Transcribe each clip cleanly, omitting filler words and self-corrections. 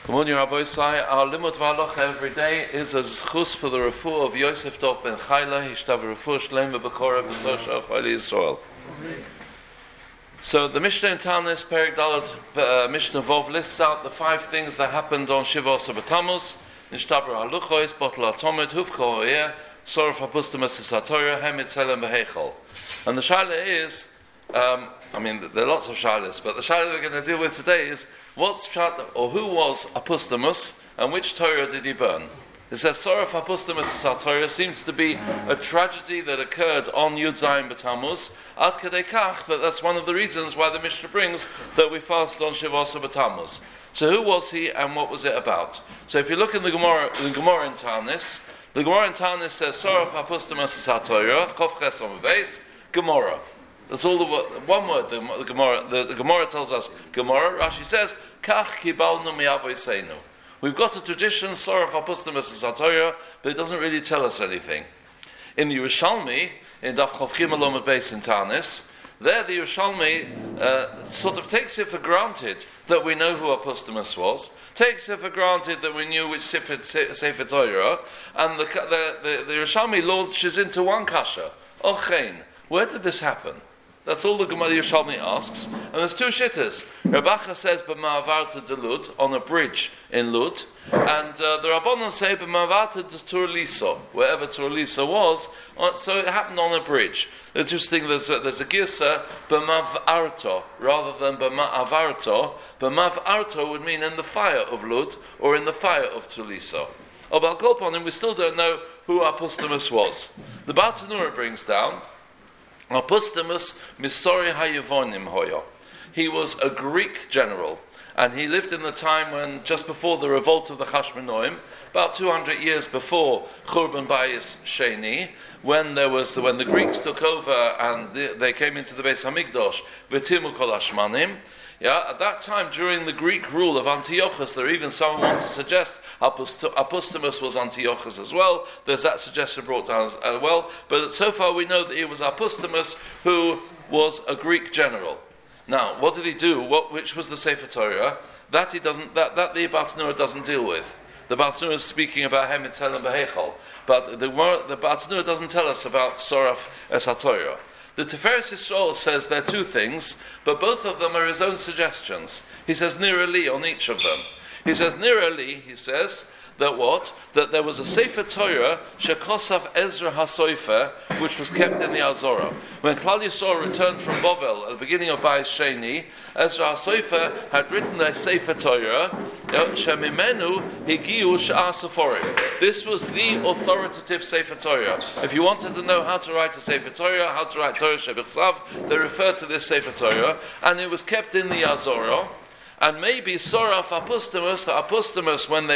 Good morning, Rabbi Isai. Our limud v'halacha every day is a zchus for the refuah of Yosef Dov ben Chayla. Hishtav refuah shlem v'bekora v'sosha chayli Yisrael. So the Mishnah in Tanis, Perek Dalet, Mishnah Vov lists out the 5 things that happened on Shiva Asar B'Tammuz. Nishtabra haluchos, bottle atomid, hufko ho'eh, soraf hapustamas hisatorah, hemit selem b'heichol. And the shaila is, there are lots of shailas, but the shaila we're going to deal with today is, who was Apustamus, and which Torah did he burn? It says Soraf Apustamus Torah seems to be a tragedy that occurred on Yud Zayin B'Tammuz. Ad Kedei Kach, that's one of the reasons why the Mishnah brings that we fast on Shiva Asar B'Tammuz. So who was he, and what was it about? So if you look in the Gemara in Tanis, the Gemara in Tanis says Soraf Apustamus Torah, Chof Ches on the base, Gemara. That's all one word. The Gemara tells us. Gemara. Rashi says, "Kach kibalnu mi'avoseinu." We've got a tradition, Soraf Apustamus Torah, but it doesn't really tell us anything. In the Yerushalmi, in Daf Chof Gimel Amud Beis in Tanis, there the Yerushalmi sort of takes it for granted that we know who Apustamus was. Takes it for granted that we knew which Sefer Torah, and the Yerushalmi launches into one kasha. Ochein, where did this happen? That's all the Gemara Yerushalmi asks. And there's 2 shittas. Rabacha says b'ma'avarta de Lud, on a bridge in Lud. And the Rabbanon say b'ma'avarta de Tur Lisa, wherever Tur Lisa was. So it happened on a bridge. It's interesting, there's a girsa b'ma'avarta, rather than b'ma'avarta. B'ma'avarta would mean in the fire of Lud, or in the fire of Tur Lisa. About Kolponim, we still don't know who Apustamus was. The Bartanura brings down Apustamus Misori Hayavonim Hoya. He was a Greek general, and he lived in the time when, just before the revolt of the Chashmonaim, about 200 years before Churban Bayis Sheni, when the Greeks took over and they came into the Beis Hamikdash, V'timu Kol Hashmanim. At that time, during the Greek rule of Antiochus, there even someone wanted to suggest Apustamus was Antiochus as well. There's that suggestion brought down as well. But so far we know that it was Apustamus who was a Greek general. Now, what did he do? Which was the Sefer Torah? That the Bartanura doesn't deal with. The Bartanura is speaking about Hemitzel and Behechol. But the Bartanura doesn't tell us about Soraf Es HaTorah. The Tiferes Yisrael says there are 2 things, but both of them are his own suggestions. He says Nira Li on each of them. He says Nira Li, he says, that there was a Sefer Torah, Shekosaf Ezra HaSofer, which was kept in the Azorah. When Klal Yisrael returned from Bovel at the beginning of Bayis Sheni, Ezra HaSofer had written a Sefer Torah, Shemimenu Higiu Sha'ar Seforim. This was the authoritative Sefer Torah. If you wanted to know how to write a Sefer Torah, how to write Torah Shebichsav, they referred to this Sefer Torah, and it was kept in the Azorah. And maybe Soraf Apustamus, the Apustamus, when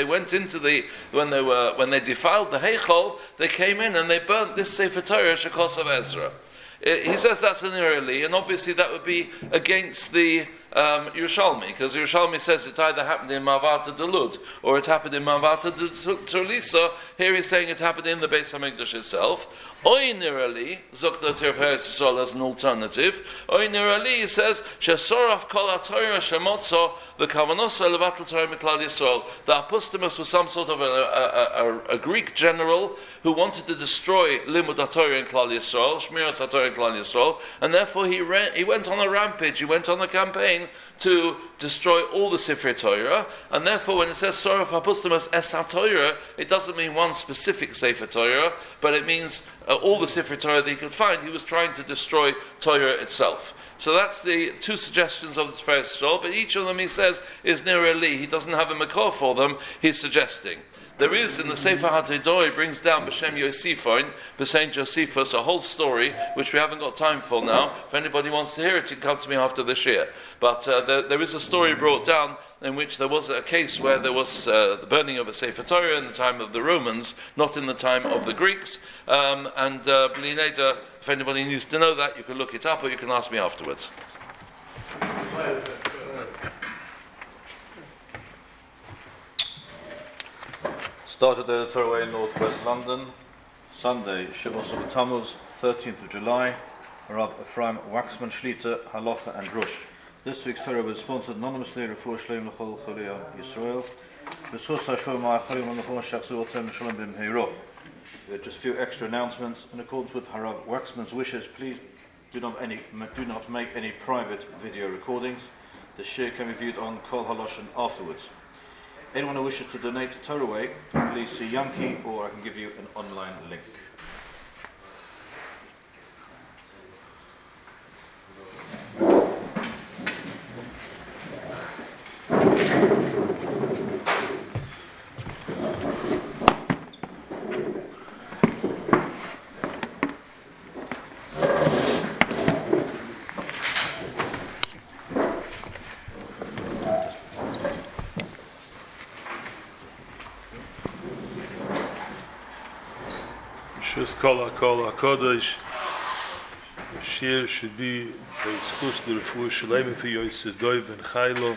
they defiled the Heichol, they came in and they burnt this Sefer Torah Shekos of Ezra. He says that's an Irali, and obviously that would be against the Yerushalmi, because Yerushalmi says it either happened in Ma'avarta de Lud or it happened in Ma'avarta de Tur Lisa. Here he's saying it happened in the Beis Hamikdash itself. Oy Nirali, Zokta Tirferes Yisrael as an alternative. Oy Nirali, he says, Shesoraf Kol HaTorah Shemotzo V'Kavanosa Levatel Torah Miklal Yisrael. The Apustamus was some sort of a Greek general who wanted to destroy Limud HaTorah in Klal Yisrael, Shmiras HaTorah in Klal Yisrael, and therefore he went on a rampage, he went on a campaign to destroy all the Sefer Torah, and therefore when it says Soraf Apustamus Es HaTorah, it doesn't mean one specific Sefer Torah, but it means all the Sefer Torah that he could find. He was trying to destroy Torah itself. So that's the 2 suggestions of the Tiferes Yisrael, but each of them, he says, is Nira Li. He doesn't have a makor for them, he's suggesting. There is, in the Sefer HaTedoah, he brings down B'Shem Yosifon, B'Saint Josephus, a whole story, which we haven't got time for now. If anybody wants to hear it, you can come to me after the Shir. But there is a story brought down in which there was a case where there was the burning of a Sefer Torah in the time of the Romans, not in the time of the Greeks. And B'li Neder, if anybody needs to know that, you can look it up or you can ask me afterwards. Started at the Torah in northwest London, Sunday, Shiva Asar B'Tammuz, 13th of July, Rav Ephraim Waxman Shlita, Halacha and Rush. This week's Torah was sponsored anonymously, Refuah Shleim L'chol Cholei Yisrael. Just a few extra announcements. In accordance with Harav Waxman's wishes, please do not make any private video recordings. The shir can be viewed on Kol Haloshen afterwards. Anyone who wishes to donate to Torah Way, please see Yankee, or I can give you an online link. Kol HaKodesh. The shir should be the Yischus the Refuah Shalem for Yosef Dov ben Chaylo.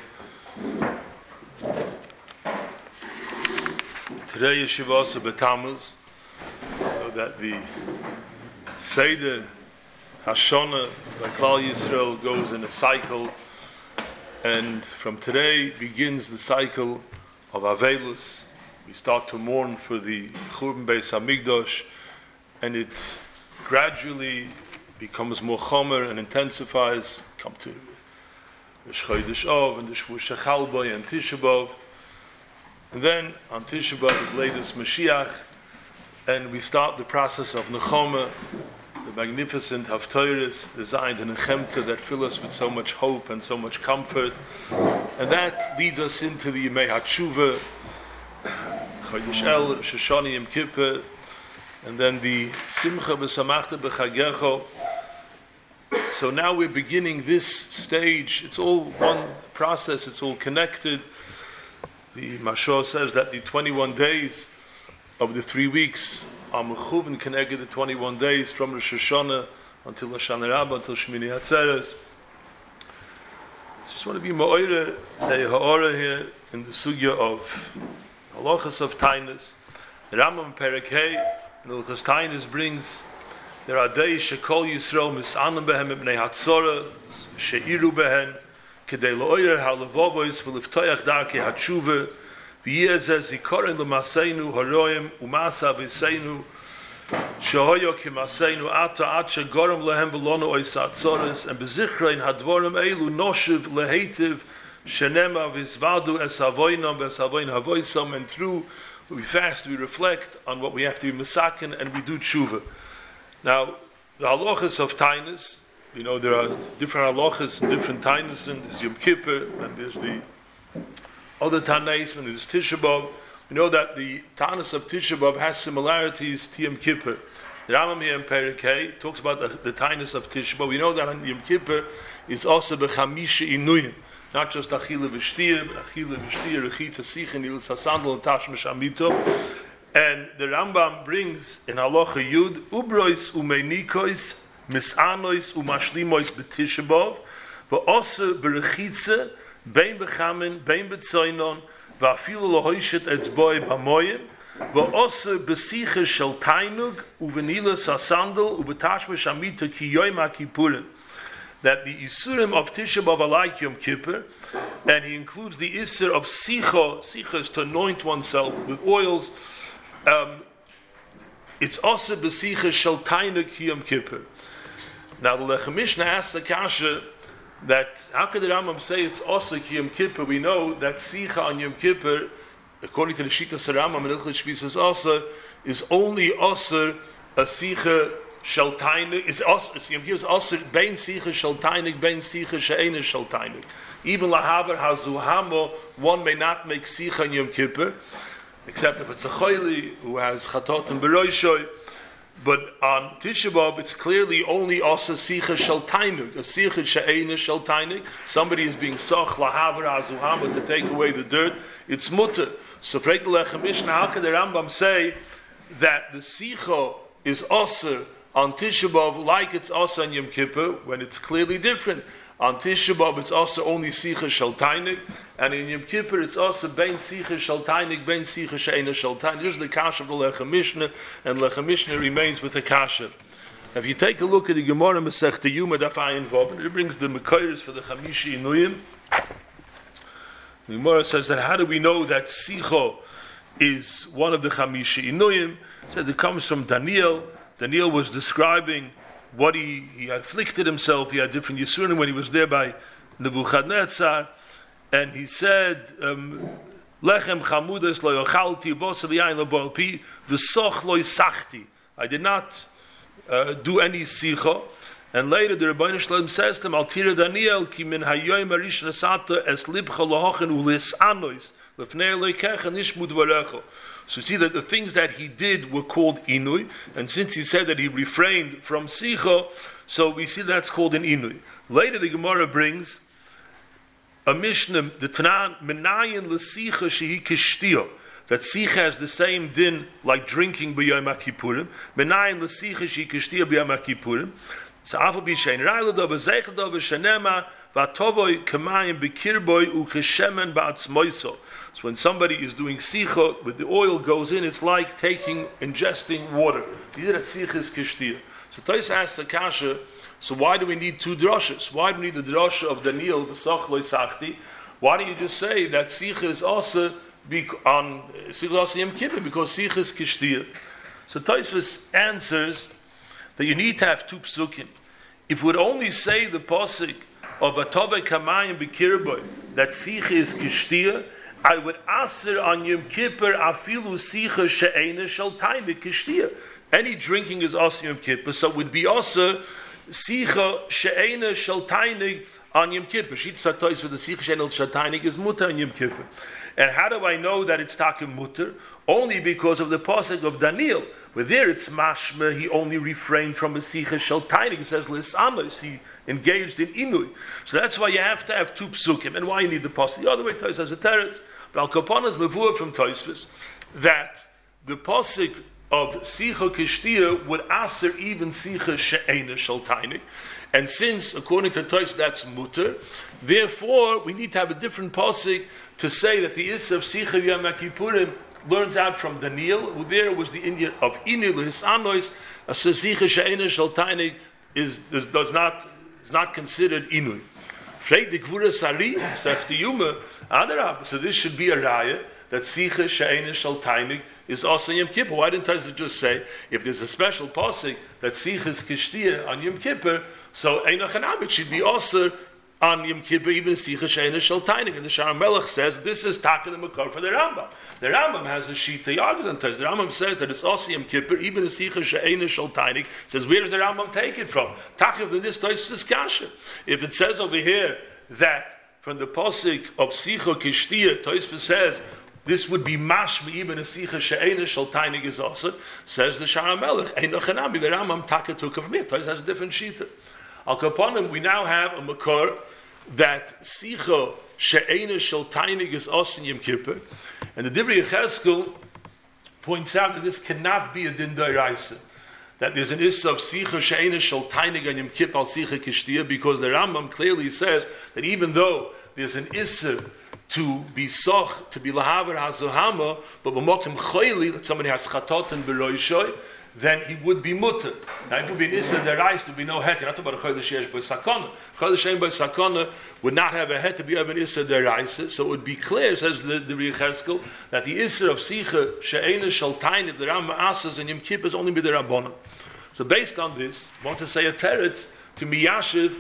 Today is Shavuos B'Tammuz, so that the Seder Hashana by Klal Yisrael goes in a cycle, and from today begins the cycle of Avelus. We start to mourn for the Churban Beis Hamikdash, and it gradually becomes more chomer and intensifies. Come to the Chodesh Av and the Shavuos Shechalboi and Tisha B'Av, and then on Tisha B'Av is latest Mashiach, and we start the process of Nechama, the magnificent Haftorahs designed in Nechemta that fill us with so much hope and so much comfort, and that leads us into the Yemei HaTshuva, Chodesh El, Shoshani Yom Kippur, and then the Simcha B'Samachta B'Chagecho. So now we're beginning this stage. It's all one process. It's all connected. The Mashal says that the 21 days of the 3 weeks are mechuven connected the 21 days from Rosh Hashanah until Hoshana Rabbah, until Shmini Atzeres. I just want to be ma'oire the ha'ora here in the sugya of halachas of tainus. The Rambam Perek Hey in Hilchos Tainus brings there are days shekol Yisrael misanim behem ibnei hatzora sheiru behen kedei lo'oyer ha'levavois v'liftoyach darkei hatshuva v'yezeh zikoren l'maseinu haroim u'masa v'seinu shehoyo kimaseinu ata ad shegorim lehem v'lono ois hatzoras and bezichrein hadvorim eilu noshiv lehetiv shenema v'izvadu es havoinam v'es havoin havoisam, and through we fast, we reflect on what we have to be misaken, and we do tshuva. Now, the halachas of tainus, you know, there are different halachas and different tainus, and there's Yom Kippur, and there's the other Tanais, and there's Tisha B'Av. We know that the tainus of Tisha B'Av has similarities to Yom Kippur. The Rambam here in Perek Hey talks about the tainus of Tisha B'Av. We know that on Yom Kippur is also b'chamisha inuyim. Not just achila v'shtir, but achila v'shtir, rechitza sichin, ilis hasandal, and tashmish amito. And the Rambam brings in halacha yud, ubrois umenikois, misanois umashlimois b'tisha b'av, v'osa b'rechitza, bein b'chamin, bein b'tzoinon, v'afilu lohoishet etzboi b'moyim, v'osa b'sicha shel tainug, uvenilas hasandal, uv'tashmish amito ki yoyim ha'kipurim. That the Isurim of Tisha B'Av are like Yom Kippur, and he includes the Isur of Sicha. Sicha is to anoint oneself with oils. It's also B'Sicha Shel Tainuk Yom Kippur. Now the Lechem Mishnah asks the kasha that how could the Rambam say it's also Yom Kippur? We know that Sicha on Yom Kippur, according to the Shita Rambam and Ilchot Shvisas also, is only also a Sicha Shel Tainik is also bein sicha shel tainik, bein sicha she'ena shel tainik. Even lahaver hazuhamo, one may not make sicha on Yom Kippur, except if it's a choili who has chatot and beroishoy. But on Tisha B'Av, it's clearly only also sicha shel tainik, a sicha she'ena shel tainik. Somebody is being soch lahaver hazuhamo to take away the dirt. It's mutter. So, Frek Lechem Mishnah, how can the Rambam say that the sicha is also on Tisha B'Av like it's also on Yom Kippur, when it's clearly different? On Tisha B'Av it's also only Sicha Shel Tainik, and in Yom Kippur it's also Bein Sicha Shel Tainik, Bein Sicha She'ena Shel Tainik. This is the kasha of the Lechem Mishnah, and Lechem Mishnah remains with the kasha. If you take a look at the Gemara Masechta Yuma Daf Ayin Vav, it brings the Mekoros for the Chamishi Inuyim. The Gemara says that how do we know that Sicho is one of the Chamisha Inuyim? Said it comes from Daniel. Daniel was describing what he afflicted himself. He had different Yisurim when he was there by Nebuchadnezzar, and he said, Lechem chamudas lo yochalti, bosa v'yayin lo boil pi, v'soch lo yisachti. I did not do any sicha. And later the Rebbeinu Shalom says to him, Al tira Daniel, ki min hayoyim harish nasata es libcha lohochen ulis anois, lefnei loikecha nishmud varecho. So you see that the things that he did were called inui, and since he said that he refrained from sicha, so we see that's called an inui. Later the Gemara brings a Mishnah, the Tanan, menayin l'sicha shehi kishtiyo, that sicha has the same din like drinking b'yom HaKippurim, menayin l'sicha shehi kishtiyo b'yom HaKippurim, so afal b'shein ra'ilado v'zeichado v'shanema v'atovoy kamayim b'kirboy u'keshemen ba'atzmoiso. So when somebody is doing sicha, with the oil goes in, it's like ingesting water. You did that sicha is kishtiya. So Tais asks the kasha, so why do we need two drashas? Why do we need the drasha of Daniel, the Soch Lo Sachti? Why don't you just say that sicha is also on Yom Kippur, because sicha is kishtiya? So Tais answers that you need to have two psukim. If we would only say the pasuk of Atove Kamayim B'Kirboy, that sicha is kishtiya, I would aser on Yom Kippur afilu sicha she'ena shel tainik kishtiya. Any drinking is also Yom Kippur, so it would be also sicha she'ena shel tainik on Yom Kippur. Shit satois for the sicha she'ena shel tainik is mutter on Yom Kippur. And how do I know that it's takim mutter? Only because of the pasuk of Daniel, where there it's mashma, he only refrained from a sicha shel tainik. It says l'sanos, he engaged in inui. So that's why you have to have two psukim, and why you need the pasuk. The other way, Tais has a teretz. But Al Kapanas Mavua from Tosfos that the pasuk of Sicha Kishtiya would aser even Sicha She'ena Shel Tainik, and since according to Tosfos that's mutter, therefore we need to have a different pasuk to say that the Issa of Sicha Yom HaKippurim learns out from Daniel, who there was the Indian of Inu L'Hisanois, a Sicha She'ena Shel Tainik is not considered Inu. Freit the Gvura Sari, Sefti Yuma, Adarab. So this should be a raya that Sicha She'ena Shel Tainik is also Yom Kippur. Why didn't I just say, if there's a special pasuk that Sicha is Kishtiya on Yom Kippur, so Einach Hanabit should be also on Yom Kippur, even Sicha She'ena Shel Tainik. And the Shara Melech says, this is Taka the Makar for the Rambam. The Rambam has a Shita Yagaz on Tais. The Rambam says that it's also Yom Kippur, even the Sicha She'ena Shel Tainik. Says, where does the Rambam take it from? Taka of this Tais is Kasha. If it says over here that from the pasuk of Sicha Kishtiya, Tosfos says this would be mashma even a Sicha She'ena Shel Tainik is also, says the Shara Melech, Einach Hanami, the Rambam Taka took of me. Tosfos has a different shita. Al Kapanim, we now have a makar that Sicha She'ena Shel Tainik is also in Yom Kippur, and the Divrei Yechezkel points out that this cannot be a din d'oraisa, that there's an issa of Sicha She'ena Shel Tainik on Yom Kippur al Sicha Kishtiya, because the Rambam clearly says that even though there's an issa to be soch, to be lahaver hazohama, but b'mokim choyli, that somebody has chatot and beroishoy, then he would be mutter. Now if it would be an issa derais, there would be no het. Not about a chodesh yesh by sakana. Chodesh yesh by sakana would not have a het to be of an issa derais. So it would be clear, says the Yechezkel, that the issa of Sicha She'ena Shel Tainik, the Rambam asks in Yom Kippur, is only b'derabbanan. So based on this, I want to say a teretz to Miyashiv,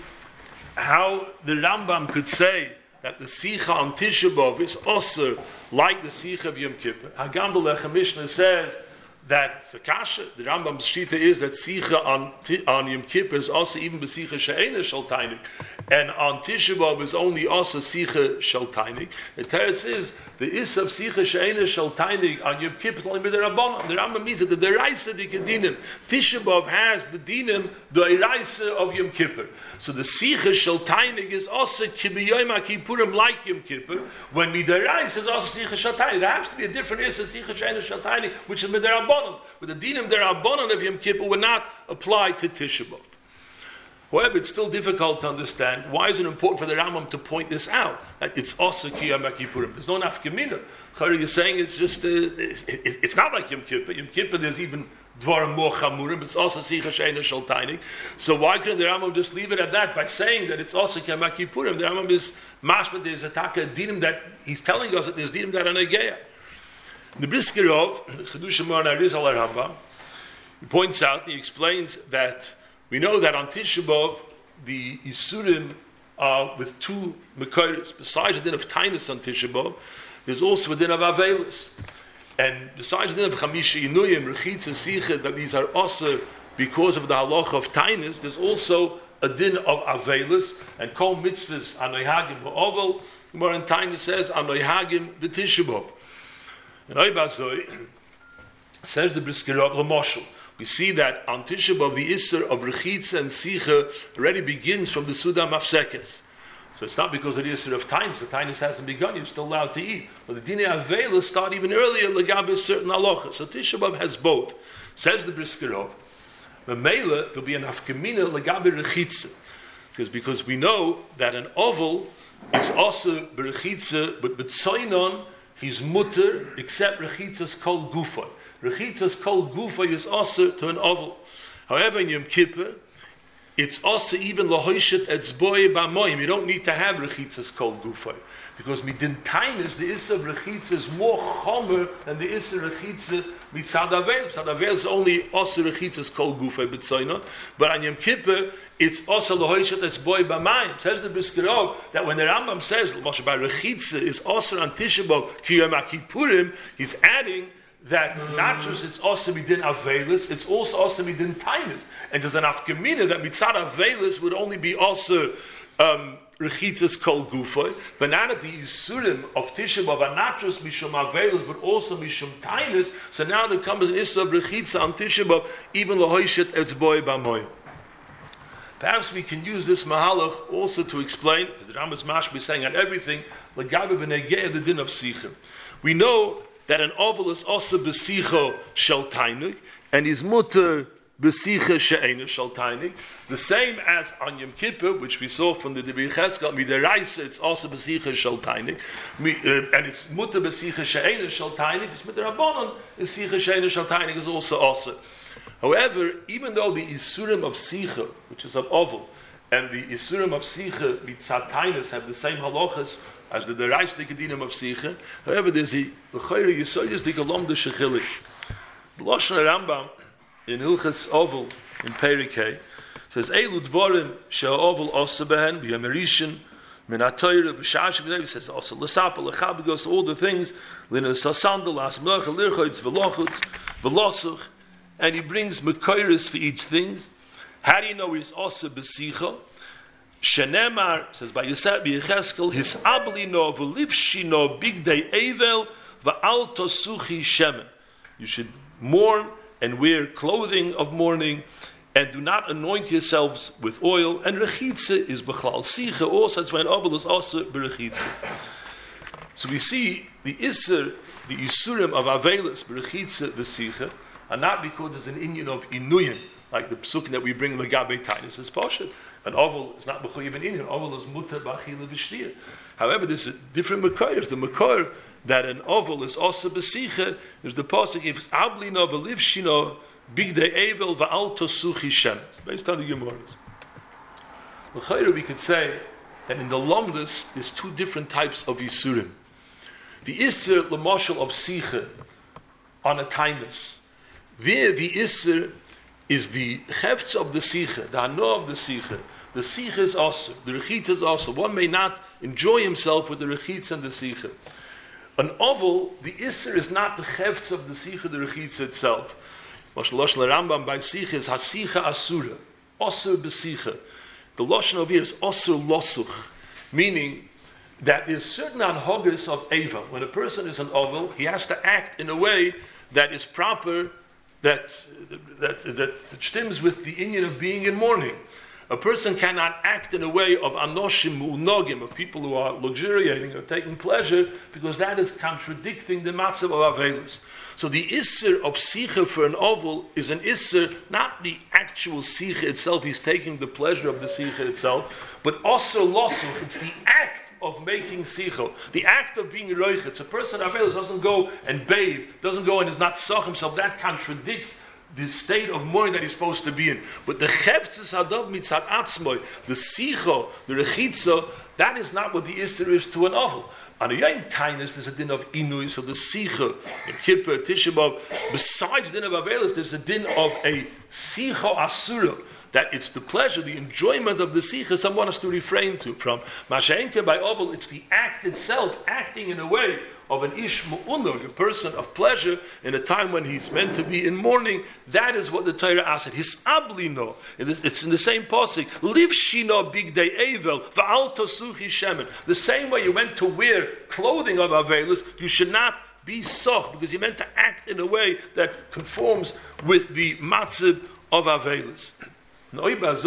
how the Rambam could say that the Sicha on Tisha B'Av is also like the Sicha of Yom Kippur. Hagam B'Lechem Mishnah says that Sakasha, the Rambam's shita is that Sicha on Yom Kippur is also even B'Sicha She'ena Shel Tainik, and on Tisha B'Av is only also Sicha Shel Tainik. The teretz is the Issa of Sicha She'ena Shel Tainik on Yom Kippur is only b'derabbanan. The Rambam means that the deraisa dikadinim. Tisha B'Av has the dinim the deraisa of Yom Kippur. So the Sicha Shel Tainik is also kibiyom HaKippurim like Yom Kippur. When midaraisa is also Sicha Shel Tainik. There has to be a different Issa Sicha She'ena Shel Tainik, which is b'derabbanan. But the dinim derabbanan of Yom Kippur would not apply to Tisha B'Av. However, it's still difficult to understand. Why is it important for the Rambam to point this out? That it's also Kiyam HaKippurim. There's no nafkamina. You're saying it's just, it's not like Yom Kippur. Yom Kippur, there's even dvarim more chamurim. It's also sicha she'ena shel tainig. So why couldn't the Rambam just leave it at that by saying that it's also Yom Kippurim? The Rambam is mashma. There's a taka dinim that he's telling us that there's dinim that are negeya. The Brisker Rov, Chedush Amar Arizal Rambam, he points out, he explains that we know that on Tisha B'Av the Isurim are with two Mekoros. Besides the din of Tainus on Tisha B'Av, there's also a din of Avelis. And besides the din of Chamisha Inuyim, Rechitz and Sicha, that these are also because of the halacha of Tainus, there's also a din of Avelis, and Kol Mitzvahs Anoihagim Ba'ovel, Gemara in Tainus says Anoihagim B'Tisha B'Av. And Oibazoi says the Brisker Rov L'moshel. We see that on Tisha B'Av the Isser of Rechitza and Sicha already begins from the Suda Mafsekes. So it's not because of the Isser of Tainus. The Tainus hasn't begun, you're still allowed to eat. But the Dinei Avela start even earlier, Legabe certain halacha. So Tisha B'Av has both. Says the Brisker Rov, Memela, there'll be an Afkamina Legabe Rechitza. Because we know that an oval is also Berechitza, but B'tzoinon, he's mutter, except Rechitza's kol gufa. Rechitza's kol gufa is also to an oval. However, in Yom Kippur, it's also even lahoishet etzboy b'moyim. You don't need to have Rechitza's kol gufa. Because midin tainus, the issa of Rechitza is more chomer than the issa Rechitza mitzad avel. Mitzad avel is only also Rechitza's kol gufa b'tzoynon. But on Yom Kippur, it's also lahoishet etzboy b'mayim. Says the Brisker Rov that when the Rambam says Moshe by Rechitza is also on Tisha B'Av ki Yom Kippurim, he's adding that not just it's also midin avelis, it's also midin tainus. And there's an afkamina that mitzad avelis would only be also Rechitza's kol gufa, but now that the Isurim of Tisha B'Av are not just Mishum Avelis, but also Mishum Tainus, so now there comes an Issa of Rechitza on Tisha B'Av, even Lahoishet Etzboy B'Amoy. Perhaps we can use this Mahalach also to explain, as the Rambam Mashma is saying on everything, L'gabe B'negei the din of Sicha. We know that an oval is also B'sicha Shel Tainig, and his mutter B'sicha she'ena shel tainig, the same as on Yom Kippur, which we saw from the Dibur Cheskel, midaraisa, it's also B'sicha shel tainig, and it's mutter B'sicha she'ena shel tainig, it's midarabonon, B'sicha she'ena shel tainig is also. However, even though the Isurim of Sicha, which is of Oval, and the Isurim of Sicha, mitzad tainus, have the same halachas as the Derais Dikadinim of Sicha, however, there's a L'chayre Yisoyes Dikalom de Shechilik. The Lashon Rambam, in Hilchas Oval, in Perikei, says, Eilu Dvorim she'oval osa behen, b'yamerishin, min ha'toyre, b'shashim, he says also, l'sapa, l'chab, goes to all the things, l'nas ha'sandal, l'as melech, l'irchoitz, v'lochutz, v'losuch, and he brings mekoiris for each thing. How do you know he's also b'sicha? Shenemar, says by Yosef Yecheskel, his ablino, v'livshino, bigdei evel, v'al tosuchi shemen. You should mourn and wear clothing of mourning, and do not anoint yourselves with oil. And rechitza is b'chlal sicha. Also, that's when ovel is also b'rechitza. So we see the isur, the isurim of avelis b'rechitza v'sicha, are not because it's an inyan of inuyim, like the psukim that we bring legabe tainus as poshet. An oval is not b'chuyev in inyan. Oval is mutar b'achila v'shtir. However, there's a different makayers. The makayr that an oval is also besicha is the pasuk if it's ablino v'livshino bigdei evel va'al tosuchi shem. Based on the Gemaras. L'chayra we could say that in the Lomdus there's two different types of Yisurim. The Isser l'moshel of sicha on a tainus. There the Isser is the hefts of the sicha, the hano of the sicha. The sicha is also, the rechitza is also. One may not enjoy himself with the rechitza and the sicha. An oval, the Isser is not the hefts of the sicha, the rechitza itself. Moshe Loshon Rambam by sicha is hasicha asura, osur besicha. The Loshon over here is osur losuch, meaning that there's certain anhogas of eva. When a person is an oval, he has to act in a way that is proper, that stems with the inyan of being in mourning. A person cannot act in a way of anoshim u'nogim, of people who are luxuriating or taking pleasure, because that is contradicting the matzav of Avelis. So the isser of sicha for an oval is an isser, not the actual sicha itself, he's taking the pleasure of the sicha itself, but also losuch, it's the act of making sicha, the act of being roichetz. A person Avelis doesn't go and bathe, doesn't go and is not soch himself, that contradicts the state of mourning that he's supposed to be in. But the cheftzes hadav mitzad atzmoi, the sicho, the rechitza, that is not what the Isser is to an oval. On a Yom Tainus, there's a din of Inui, so the Sicha, in Kippur, Tisha B'Av, besides the din of Avelis, there's a din of a Sicha Asura, that it's the pleasure, the enjoyment of the Sicha someone has to refrain from. Masha'enke by Oval, it's the act itself, acting in a way of an Ish Mu'unur, a person of pleasure, in a time when he's meant to be in mourning. That is what the Torah asked. His ablino, it's in the same pasuk. Liv shino big day avel va'al tosuchi shemen. The same way you went to wear clothing of Avelus, you should not be soch, because you meant to act in a way that conforms with the matzib of Avelus. So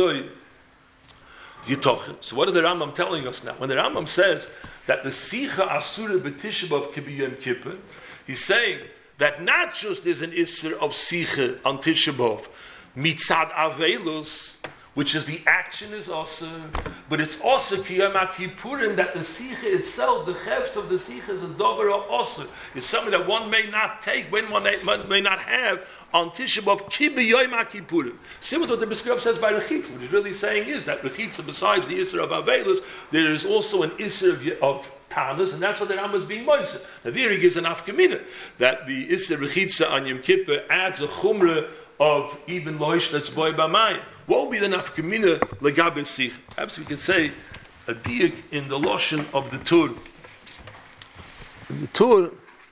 what is the Rambam telling us now? When the Rambam says that the Sicha Asura B'Tisha B'Av could be Yom Kippur, he's saying that not just there's an Isser of Sicha on Tisha B'Av, Mitzad Avelus, which is the action is also, but it's also Kiyom HaKippurim, that the Sicha itself, the Chefs of the Sicha is a Dover also. It's something that one may not take, when one may not have on Tisha B'Av, Ki B'Yom HaKippurim. Similar to what the Bishkov says by Rechitza. What he's really saying is that Rechitza, besides the Isser of Avelus, there is also an Isser of Tanis, and that's what the Rambam is being moiser. Now there he gives an afkamina, that the Isser Rechitza on Yom Kippur adds a chumrah of even loish that's boy b'mayim. What would be the nafkamina legabe sich? Perhaps we could say a diak in the loshen of the Tur. In the Tur,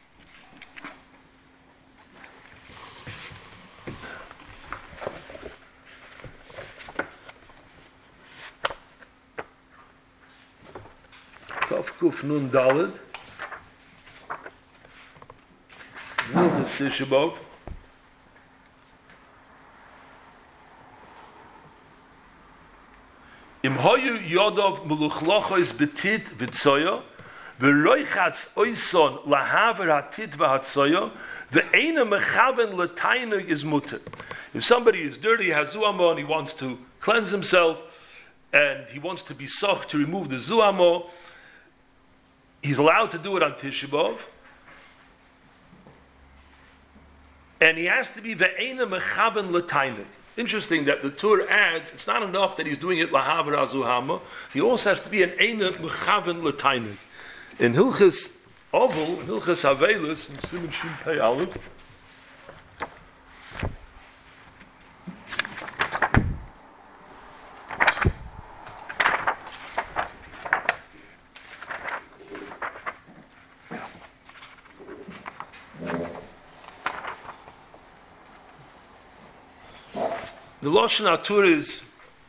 Tov Kuf Nun Daled, Milchus Tisha B'Av. Im hoyu yodov meluchlochos betit v'tzoyo v'roichatz oison lahaver hatit v'hatzoyo v'eina mechaven l'tainug is mutter. If somebody is dirty, has zuamo, and he wants to cleanse himself, and he wants to be soch to remove the zuamo, he's allowed to do it on Tisha B'Av, and he has to be v'eina mechaven l'tainug. Interesting that the Tur adds, it's not enough that he's doing it lahaver azuhama, he also has to be an eina mechaven l'tainig. In Hilchas Oval, in Hilchas Avelus, in Siman Shin Pei Aleph, the Lashon HaTur is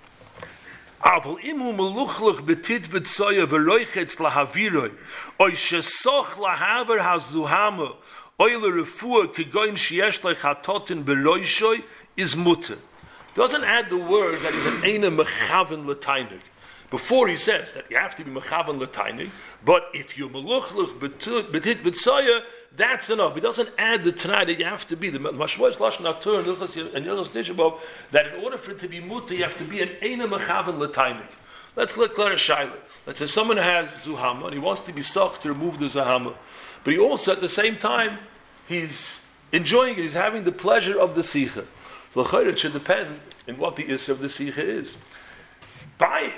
Aval imu meluchluch betit v'tzoya v'roichetz lahaviroi oy shesoch lahaver hazuhama oy l'refua kegoyin sheyesh lechatotin b'roishoi is mutter. Doesn't add the word that is an eina mechaven l'tainig. Before he says that you have to be mechaven l'tainig, but if you meluchluch betit v'tzoya, that's enough. He doesn't add the Tanai that you have to be. The Mashmoy is Lashon HaTur and Yilchos Tisha B'Av, that in order for it to be mutter, you have to be an eina mechaven l'tainig. Let's look at a shayla. Let's say someone has zuhama and he wants to be soch to remove the zuhama, but he also at the same time he's enjoying it. He's having the pleasure of the sicha. So it should depend on what the issue of the sicha is. By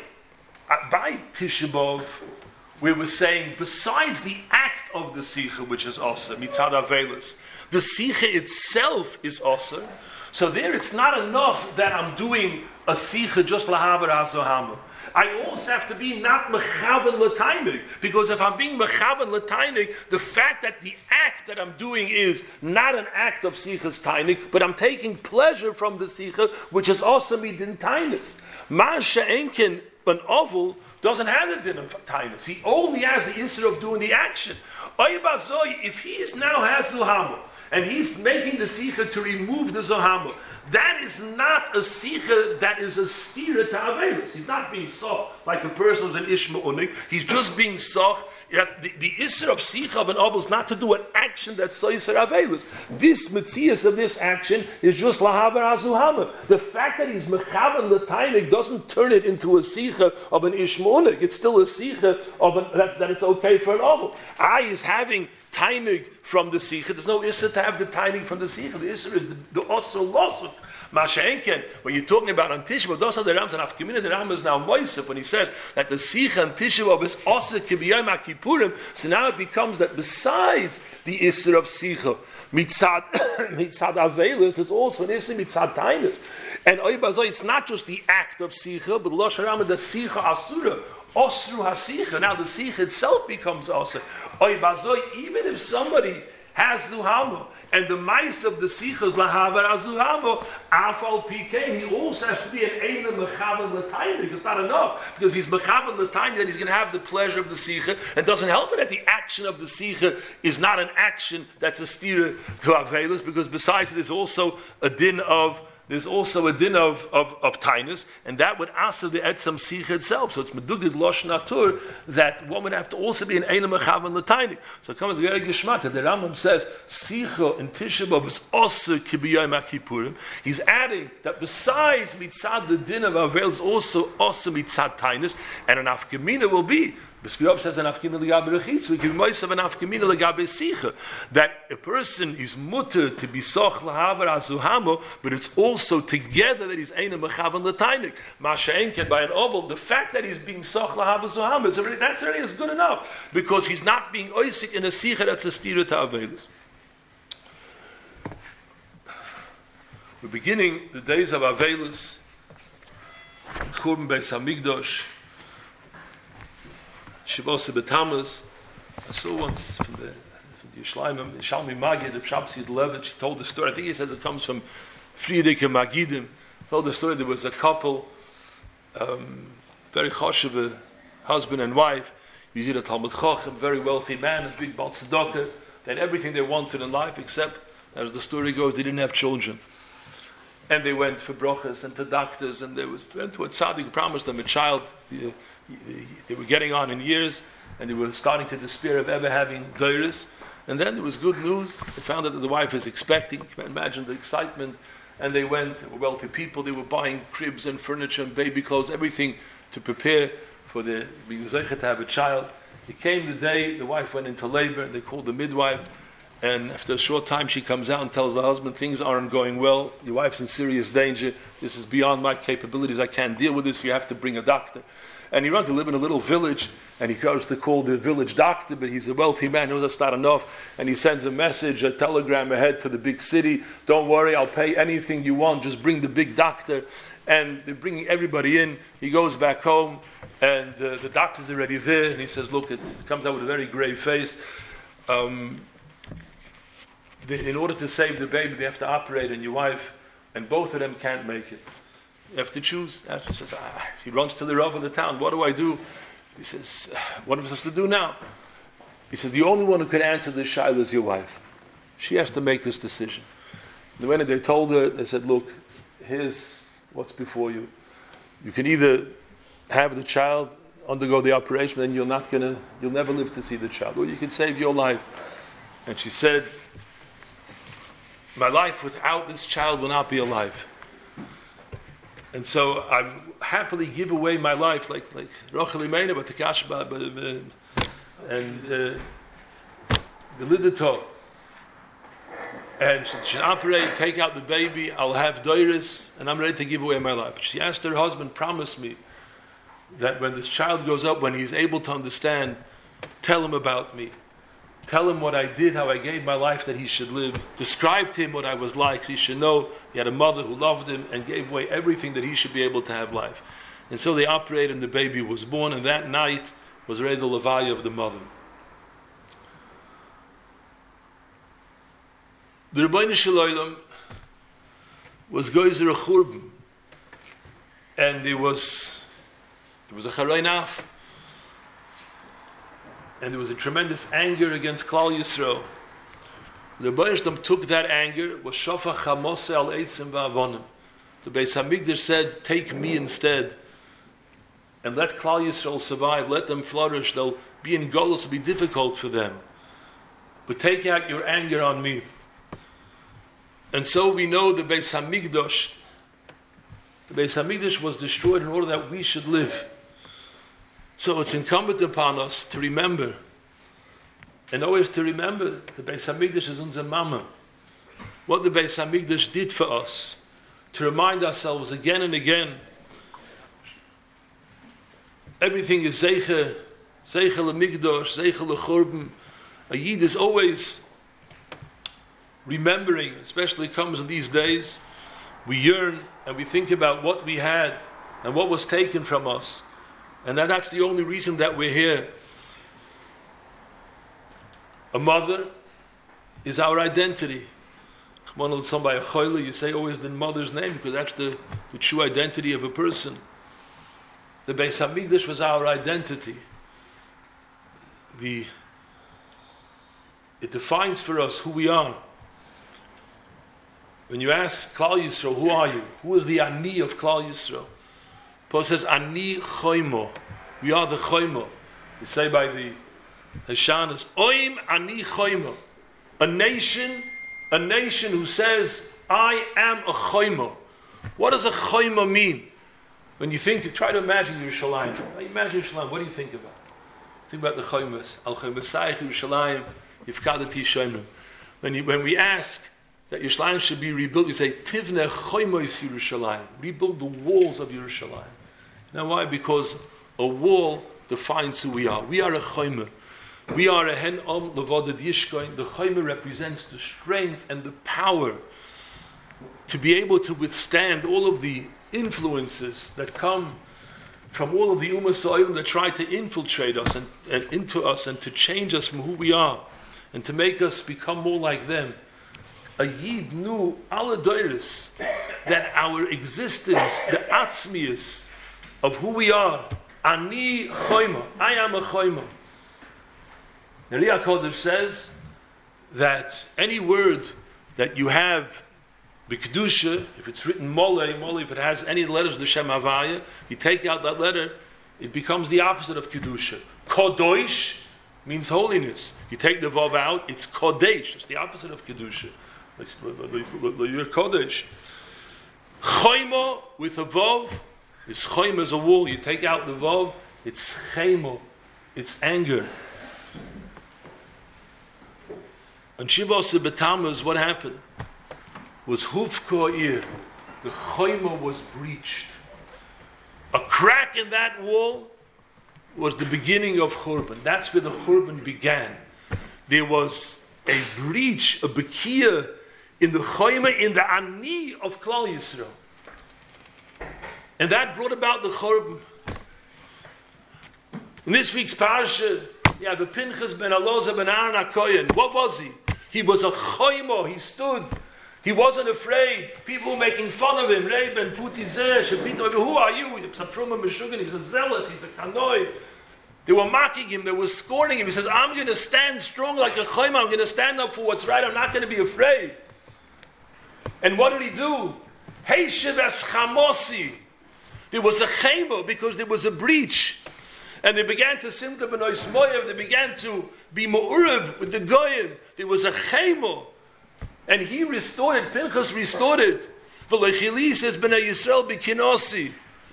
Tisha B'Av, we were saying, besides the act of the Sicha, which is also Mitzad Avelus, the Sicha itself is also. So there it's not enough that I'm doing a Sicha just Lahaber HaZohama. I also have to be not Mechaven L'tainig, because if I'm being Mechaven L'tainig, the fact that the act that I'm doing is not an act of Sichas Tainig, but I'm taking pleasure from the Sicha, which is also Midin Tainis. Ma'asha Enkin, an oval, doesn't have the din of tainus. He only has the instant of doing the action. If he now has zuhama, and he's making the sicha to remove the zuhama, that is not a sicha that is a stira to avelus. He's not being soch like a person who's an ishma unik. He's just being soch. The isser of sicha of an oval is not to do an action that's so yisser avelus. This mitzias of this action is just lahaver azuhama. The fact that he's mechavan l'tainik doesn't turn it into a sicha of an ishma unik. It's still a sicha of that it's okay for an oval. I is having tainig from the Sikha. There's no Issa to have the tainig from the Sikha. The Issa is the Osir Losuk. Masha'enken, when you're talking about on Tisha B'Av, those are the Rams and Afkamina, the Ram is now Moisef, when he says that the Sikha and Tisha B'Av is Osir Kibiyayim HaKippurim, so now it becomes that besides the Issa of Sikha, Mitzad Avelis, there's also an Issa Mitzad Tainus. And it's not just the act of Sikha, but Losh HaRama, the Sikha Asura, Osru HaSikha. Now the Sikha itself becomes Osir. Even if somebody has Zuhamo, and the mice of the Sikha is Lahavar Azuhamo, Afal PK, he also has to be an Einim Mechavan Latainik. It's not enough. Because if he's Mechavan Latainik, then he's going to have the pleasure of the Sikha. And doesn't help it that the action of the Sikha is not an action that's a stira to Avelis, because besides there's also a din of tainus, and that would answer the etzam Sikha itself. So it's medugid losh natur that one would have to also be an einam mechavan l'tainik. So it comes to the Geshmat that the Rambam says Sikha in Tisha B'Av is also kibiyayim HaKippurim. He's adding that besides mitzad the din of Avel is also mitzad tainus, and an afkamina will be. Beskidov says an afkamina legabe rechitz. We give moisav an afkamina legabe Sikha, that a person is mutter to be soch lahavar azuhamo, but it's also together that he's einam mechavan l'tainik. Masha'enken by an oval, the fact that he's being soch lahavar azuhamo, that's already is good enough, because he's not being oisik in a Sikha that's a stira to Avelis. We're beginning the days of Avelis, Churban Beis Hamikdash, Shavuos B'Tammuz. I saw once from the Yishlayim, Shalmi Magid, the Shabsi Levit, she told the story. I think he says it comes from Friedrich and Magidim. Told the story there was a couple, very choshev, husband and wife. He was a Talmud Chacham, very wealthy man, a big Baal Tzedakah. They had everything they wanted in life, except, as the story goes, they didn't have children. And they went for brochas and to doctors, and they went to a tzaddik, promised them a child. They were getting on in years, and they were starting to despair of ever having doiris. And then there was good news. They found out that the wife is expecting. You can imagine the excitement. And they went, they were wealthy people. They were buying cribs and furniture and baby clothes, everything to prepare for the being zeicha to have a child. It came the day the wife went into labor, and they called the midwife. And after a short time, she comes out and tells the husband, things aren't going well. Your wife's in serious danger. This is beyond my capabilities. I can't deal with this. You have to bring a doctor. And he runs to live in a little village, and he goes to call the village doctor, but he's a wealthy man, knows that's not enough. And he sends a message, a telegram ahead to the big city. Don't worry, I'll pay anything you want. Just bring the big doctor. And they're bringing everybody in. He goes back home, and the doctor's already there. And he says, look, it comes out with a very grave face. In order to save the baby, they have to operate on your wife, and both of them can't make it. You have to choose. He says, he runs to the Rav of the town. What do I do? He says, what am I supposed to do now? He says, the only one who can answer this shaila is your wife. She has to make this decision. And when they told her, they said, look, here's what's before you. You can either have the child, undergo the operation, and you'll never live to see the child, or you can save your life. And she said, my life without this child will not be a life. And so I happily give away my life, like Rachel Imena, but the Kashba, and the Lidato. And she should operate, take out the baby, I'll have doiris, and I'm ready to give away my life. She asked her husband, promise me that when this child grows up, when he's able to understand, tell him about me. Tell him what I did, how I gave my life that he should live. Describe to him what I was like, so he should know he had a mother who loved him and gave away everything that he should be able to have life. And so they operated, and the baby was born, and that night was already the levaya of the mother. The Rebbeinu Shalom was Goizer a Churban, and it was a Charaynaf. And there was a tremendous anger against Klal Yisrael. The Rebbeinu Shalom took that anger, was Shofach Chamose al Eitzim va'avonim. The Beis Hamikdash said, take me instead, and let Klal Yisrael survive, let them flourish, they'll be in Golus, it'll be difficult for them. But take out your anger on me. And so we know the Beis Hamikdash was destroyed in order that we should live. So it's incumbent upon us to remember And always to remember, the Beis HaMikdash is unser Mama. What the Beis HaMikdash did for us, to remind ourselves again and again, everything is Zeicher LeMikdash, Zeicher LeChurban. A Yid is always remembering, especially comes in these days, we yearn and we think about what we had and what was taken from us. And that's the only reason that we're here. A mother is our identity. You say always the mother's name because that's the true identity of a person. The Beis HaMikdash was our identity. It defines for us who we are. When you ask Klal Yisrael, who are you? Who is the Ani of Klal Yisrael? Paul says, Ani Choimo. We are the Choimo. We say by the Hashanas, Oim Ani Choimo. A nation who says, I am a Choimo. What does a Choimo mean? When you try to imagine Yerushalayim. Imagine Yerushalayim, what do you think about? Think about the Choimos. Al Choimosayich Yerushalayim, Yifkadati Shoimim. When we ask that Yerushalayim should be rebuilt, we say, Tivne Choimos Yerushalayim. Rebuild the walls of Yerushalayim. You know why? Because a wall defines who we are. We are a Choimah. We are a Hen Om Levoded Yishkoin. The Choimah represents the strength and the power to be able to withstand all of the influences that come from all of the Ummah Sa'il that try to infiltrate us and into us and to change us from who we are and to make us become more like them. A Yid knew ala doiris that our existence, the atzmius of who we are, Ani Choima, I am a Choima. The Riyah Kodesh says that any word that you have B'Kedusha, if it's written Mole, if it has any letters of the Shem Havaya, you take out that letter, it becomes the opposite of Kedusha. Kodosh means holiness. You take the Vav out, it's Kodesh. It's the opposite of Kedusha. Kodesh. Choimo with a Vav is Choim as a wall. You take out the Vav, it's Chemo. It's anger. On Shivos B'Tammuz, what happened? Was Hufko'ir. The Choima was breached. A crack in that wall was the beginning of Churban. That's where the Churban began. There was a breach, a Bekiah in the Choima, in the Ani of Klal Yisrael. And that brought about the Churban. In this week's parasha, you have the Pinchas ben Elazar ben Aaron HaKohen. What was he? He was a Choimo. He stood. He wasn't afraid. People were making fun of him. Reben, Putizeh, Shepito. Who are you? He's a zealot. He's a kanoi. They were mocking him. They were scorning him. He says, I'm going to stand strong like a Choimo. I'm going to stand up for what's right. I'm not going to be afraid. And what did he do? Heishev es chamosi. There was a chemo because there was a breach. And they began to simta b'noi smoyev. They began to be mu'urev with the goyim. There was a chemo. And he restored it. Pinchas restored it. V'lechili says b'nei Yisrael b'kinosi.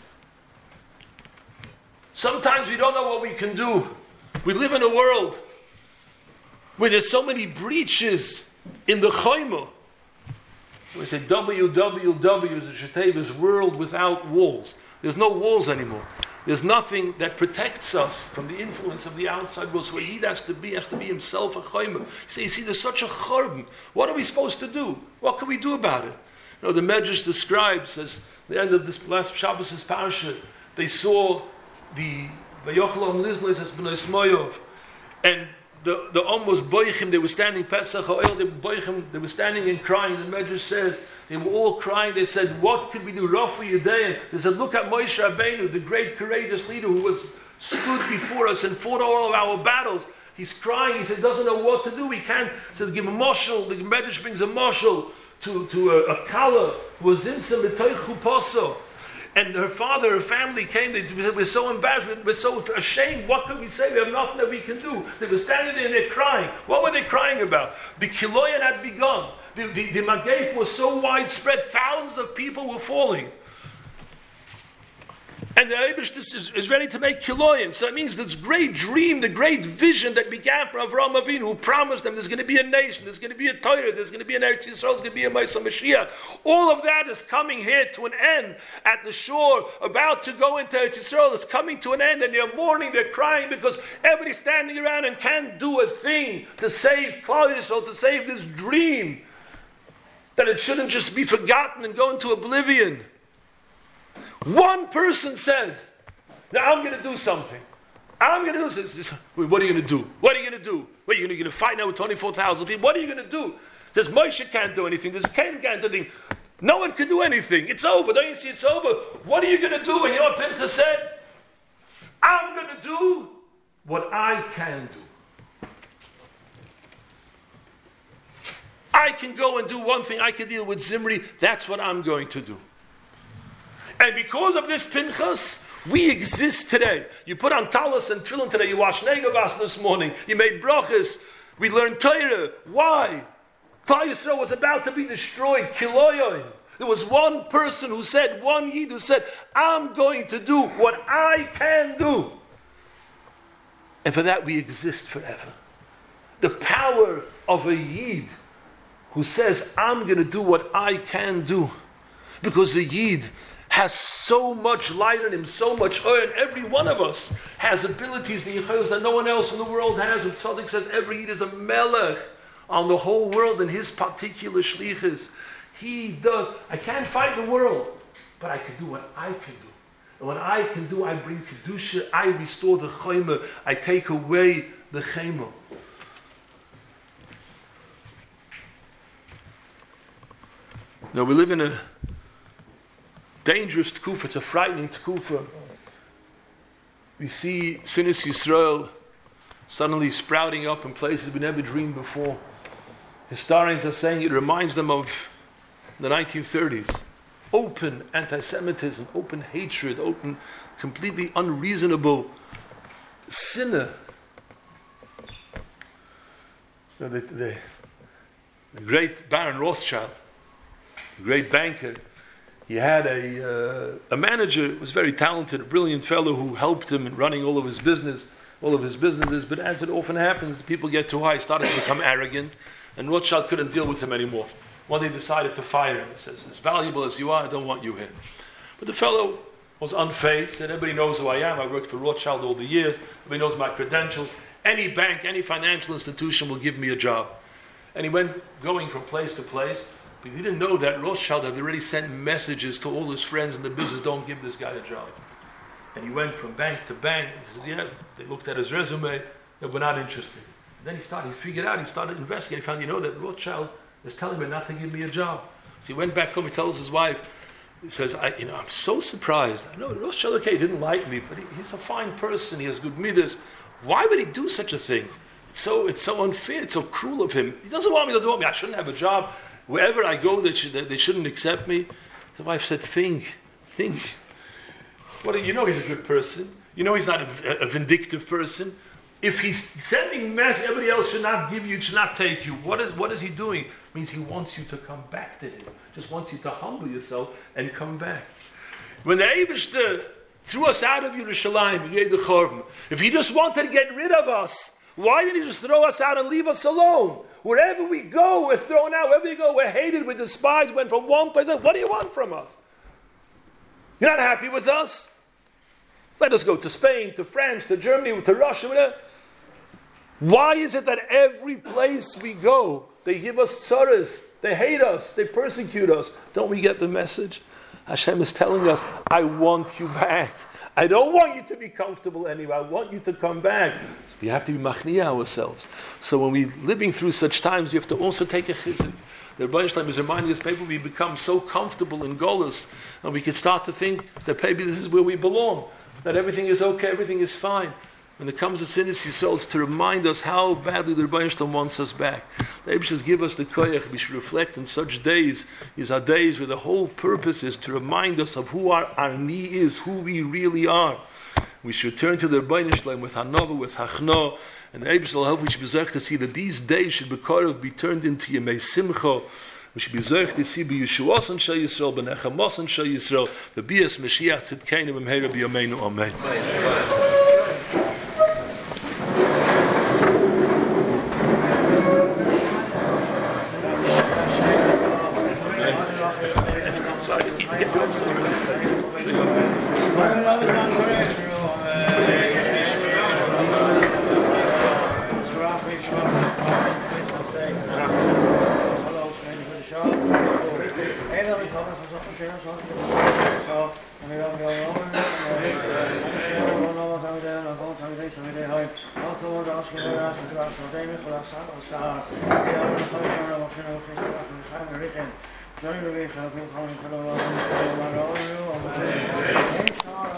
Sometimes we don't know what we can do. We live in a world where there's so many breaches in the chayma. We say WWW is the Shetev's world without walls. There's no walls anymore. There's nothing that protects us from the influence of the outside world. So he has to be himself a chayma. You see, there's such a churban. What are we supposed to do? What can we do about it? You know, the Medrash describes, as the end of this last Shabbos' parasha, they saw the Vayochel Lizlos as B'nai Smoyov, and the Om was boichim. They were standing Pesach Ha'el. They were boichim. They were standing and crying. The Medrash says they were all crying. They said, "What could we do? Rafu Yudayim." They said, "Look at Moshe Rabbeinu, the great courageous leader who stood before us and fought all of our battles." He's crying. He said, "Doesn't know what to do. He can't." He says, "Give a moshel." The Medrash brings a moshel to a kala who was in some b'toichu paso. And her father, her family came. They said, "We're so embarrassed. We're so ashamed. What can we say? We have nothing that we can do." They were standing there and they're crying. What were they crying about? The kiloyan had begun. The Magef was so widespread. Thousands of people were falling. And the Eibush is ready to make kiloyim. So that means this great dream, the great vision that began from Avraham Avinu, who promised them there's going to be a nation, there's going to be a Torah, there's going to be an Eretz Yisrael, there's going to be a Moshe Mashiach. All of that is coming here to an end at the shore, about to go into Eretz Yisrael. It's coming to an end, and they're mourning, they're crying because everybody's standing around and can't do a thing to save Klal Yisrael, to save this dream, that it shouldn't just be forgotten and go into oblivion. One person said, now I'm going to do something. I'm going to do this. What are you going to do? What are you going to do? What, are you going to fight now with 24,000 people? What are you going to do? This Moshe can't do anything. This Cain can't do anything. No one can do anything. It's over. Don't you see it's over? What are you going to do? And you know what Pinchas said? I'm going to do what I can do. I can go and do one thing. I can deal with Zimri. That's what I'm going to do. And because of this Pinchas, we exist today. You put on talis and tefillin today. You wash negavas this morning. You made brachas. We learned Torah. Why? Klal Yisrael was about to be destroyed. Kiloyoim. There was one person who said, one Yid who said, I'm going to do what I can do. And for that we exist forever. The power of a Yid who says, I'm going to do what I can do. Because a Yid has so much light in him, so much oil, and every one of us has abilities that no one else in the world has. And Tzaddik says every Yid is a melech on the whole world in his particular shlichus. He does. I can't fight the world, but I can do what I can do. And what I can do, I bring kedusha, I restore the chayma, I take away the chayma. Now we live in a dangerous tekufa. It's a frightening tekufa. We see Sinas Yisrael suddenly sprouting up in places we never dreamed before. Historians are saying it reminds them of the 1930s. Open anti-Semitism, open hatred, open, completely unreasonable sinner. So the great Baron Rothschild, the great banker, he had a manager who was very talented, a brilliant fellow who helped him in running all of his businesses. But as it often happens, people get too high, started to become arrogant, and Rothschild couldn't deal with him anymore. One day decided to fire him. He says, as valuable as you are, I don't want you here. But the fellow was unfazed, said, everybody knows who I am. I worked for Rothschild all the years. Everybody knows my credentials. Any bank, any financial institution will give me a job. And he went going from place to place. But he didn't know that Rothschild had already sent messages to all his friends in the business, don't give this guy a job. And he went from bank to bank. He says, yeah, they looked at his resume, they were not interested. And then he figured out, he started investigating, he found, that Rothschild was telling me not to give me a job. So he went back home, he tells his wife, he says, I'm so surprised. I know Rothschild, okay, he didn't like me, but he's a fine person, he has good midas. Why would he do such a thing? It's so unfair, it's so cruel of him. He doesn't want me, I shouldn't have a job. Wherever I go, they shouldn't accept me. The wife said, think. Well, he's a good person. He's not a vindictive person. If he's sending mess, everybody else should not give you, should not take you. What is he doing? It means he wants you to come back to him. Just wants you to humble yourself and come back. When the Eibishter threw us out of Yerushalayim, if he just wanted to get rid of us, why didn't he just throw us out and leave us alone? Wherever we go, we're thrown out. Wherever we go, we're hated, we're despised. Went from one place. What do you want from us? You're not happy with us? Let us go to Spain, to France, to Germany, to Russia. Whatever. Why is it that every place we go, they give us tzaras, they hate us, they persecute us? Don't we get the message? Hashem is telling us, I want you back. I don't want you to be comfortable anymore. I want you to come back. So we have to be machniya ourselves. So when we're living through such times, we have to also take a chizuk. The Rebbeinu Shalom is reminding us, maybe we become so comfortable in Golus, and we can start to think that maybe this is where we belong, that everything is okay, everything is fine. When it comes to Sinas Yisrael, it's to remind us how badly the Rebbeinu Shalom wants us back. The Rebbe says, give us the koyach. We should reflect in such days. These are days where the whole purpose is to remind us of who our Ani is, who we really are. We should turn to the Rebbeinu Shalom with Hanova, with Hachno, and the Rebbe will help we should be to see that these days should be turned into Yemei Simcha, We should be zoich to see b'Yeshuos and Shal Yisrael, b'nechamos and Shal Yisrael, the bias Mashiach tzidkeinu b'mheira b'yameinu. Amen. Johnny Louis, I've been calling for the